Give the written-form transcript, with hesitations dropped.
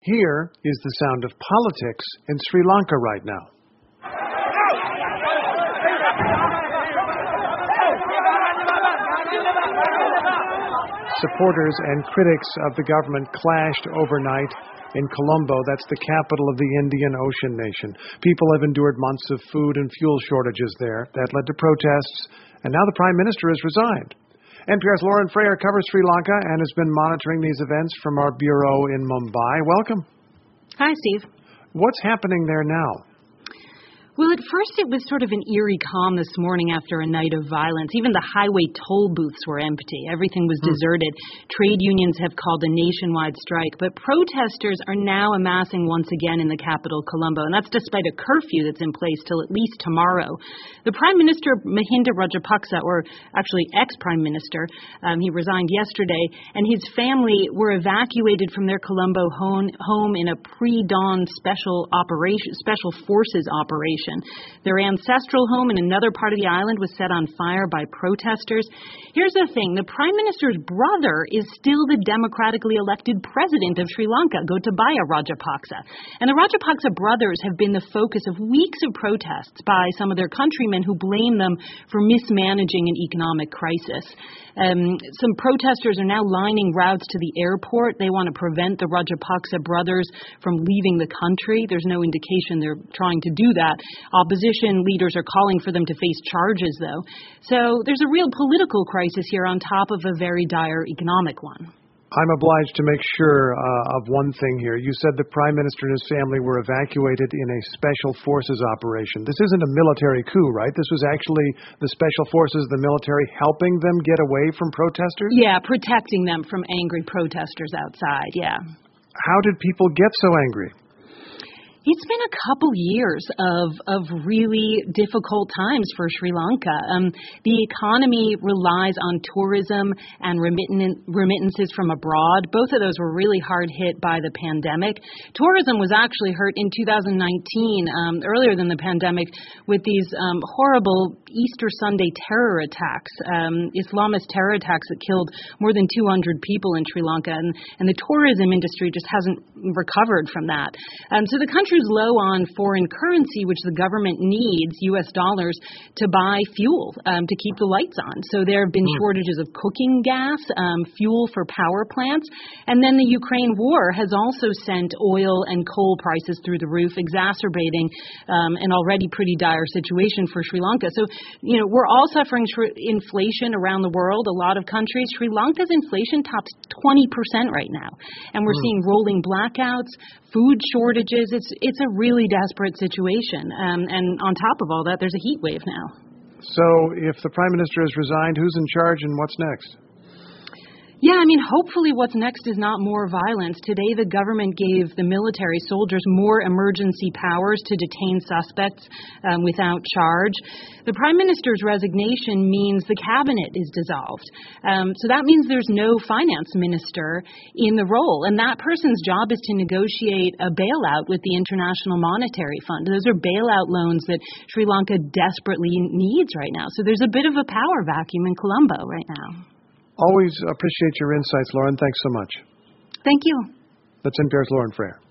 Here is the sound of politics in Sri Lanka right now. Supporters and critics of the government clashed overnight in Colombo. That's the capital of the Indian Ocean nation. People have endured months of food and fuel shortages there. That led to protests, and now the Prime Minister has resigned. NPR's Lauren Frayer covers Sri Lanka and has been monitoring these events from our bureau in Mumbai. Welcome. Hi, Steve. What's happening there now? Well, at first it was sort of an eerie calm this morning after a night of violence. Even the highway toll booths were empty. Everything was deserted. Trade unions have called a nationwide strike, but protesters are now amassing once again in the capital, Colombo, and that's despite a curfew that's in place till at least tomorrow. The Prime Minister, Mahinda Rajapaksa, or actually ex-Prime Minister, he resigned yesterday, and his family were evacuated from their Colombo home in a pre-dawn special forces operation. Their ancestral home in another part of the island was set on fire by protesters. Here's the thing. The Prime Minister's brother is still the democratically elected president of Sri Lanka, Gotabaya Rajapaksa. And the Rajapaksa brothers have been the focus of weeks of protests by some of their countrymen who blame them for mismanaging an economic crisis. Some protesters are now lining routes to the airport. They want to prevent the Rajapaksa brothers from leaving the country. There's no indication they're trying to do that. Opposition leaders are calling for them to face charges, though. So there's a real political crisis here on top of a very dire economic one. I'm obliged to make sure of one thing here. You said the Prime Minister and his family were evacuated in a special forces operation. This isn't a military coup, right? This was actually the special forces, the military, helping them get away from protesters? Yeah, protecting them from angry protesters outside, yeah. How did people get so angry? It's been a couple years of really difficult times for Sri Lanka. The economy relies on tourism and remittances from abroad. Both of those were really hard hit by the pandemic. Tourism was actually hurt in 2019, earlier than the pandemic, with these horrible Easter Sunday terror attacks, Islamist terror attacks that killed more than 200 people in Sri Lanka. And the tourism industry just hasn't recovered from that. So the country's low on foreign currency, which the government needs, U.S. dollars, to buy fuel to keep the lights on. So there have been shortages of cooking gas, fuel for power plants. And then the Ukraine war has also sent oil and coal prices through the roof, exacerbating an already pretty dire situation for Sri Lanka. So, we're all suffering inflation around the world, a lot of countries. Sri Lanka's inflation tops 20% right now. And we're seeing rolling blackouts, food shortages. It's a really desperate situation. And on top of all that, there's a heat wave now. So if the Prime Minister has resigned, who's in charge and what's next? Yeah, hopefully what's next is not more violence. Today, the government gave the military soldiers more emergency powers to detain suspects without charge. The Prime Minister's resignation means the cabinet is dissolved. So that means there's no finance minister in the role. And that person's job is to negotiate a bailout with the International Monetary Fund. Those are bailout loans that Sri Lanka desperately needs right now. So there's a bit of a power vacuum in Colombo right now. Always appreciate your insights, Lauren. Thanks so much. Thank you. That's NPR's Lauren Frayer.